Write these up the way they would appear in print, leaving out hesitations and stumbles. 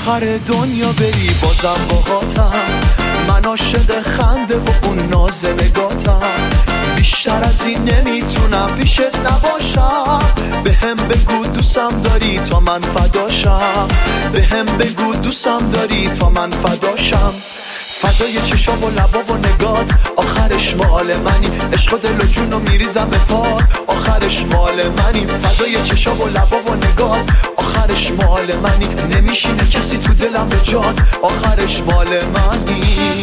آخر دنیا بری بازم باهاتم، من عاشق خنده و اون ناز نگاتم، بیشتر از این نمیتونم پیشت نباشم، بهم بگو دوستم داری تا من فداشم، بهم بگو دوستم داری تا من فداشم، فدای چشام و لبا و نگات، آخرش مال منی، عشق و دل و جون و میریزم به پات، آخرش مال منی، فدای چشام و لبا و نگات، آخرش مال منی، نمیشینه کسی تو دلم به جات، آخرش مال منی.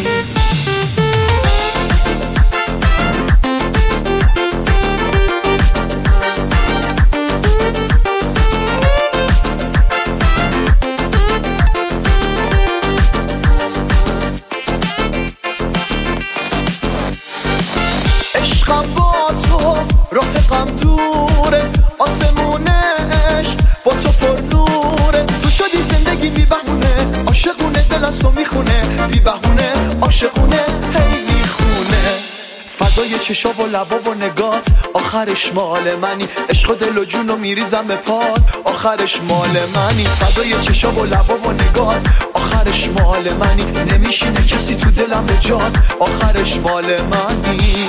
عشقم با تو راه غم دوره، آسمونش با تو پر نوره، تو شدی زندگی بی بهونه، عاشقونه دل از تو میخونه، بی بهونه عاشقونه هی میخونه، فدای چشا و لبا و نگات، آخرش مال منی، عشق و دل و جون و میریزم به پات، آخرش مال منی، فدای چشا و لبا و نگات، آخرش مال منی، نمیشینه کسی تو دلم به جات، آخرش مال منی.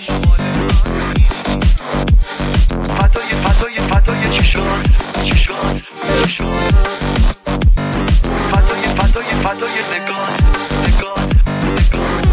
فدای چشات چشات چشات، فدای نگات نگات نگات.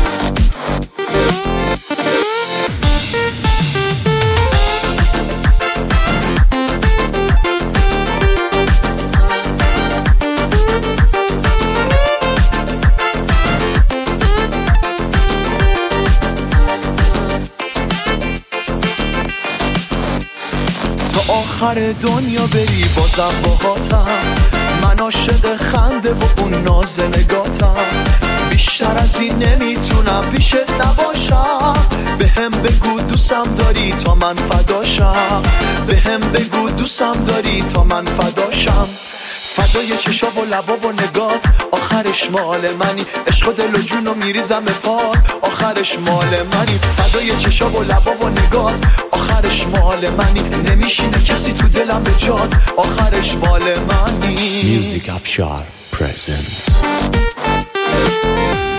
تا آخر دنیا بری بازم باهاتم، من عاشق خنده و اون ناز نگاتم، بیشتر از این نمیتونم پیشت نباشم، بهم بگو دوستم داری تا من فداشم، بهم بگو دوستم داری تا من فداشم، فدای چشا و لبا و نگات، آخرش مال منی، عشق و دل و جون و میریزم به پات، آخرش مال منی، فدای چشا و لبا و نگات، آخرش مال منی، نمیشینه کسی تو دلم به جات، آخرش مال منی. Music Afshar presents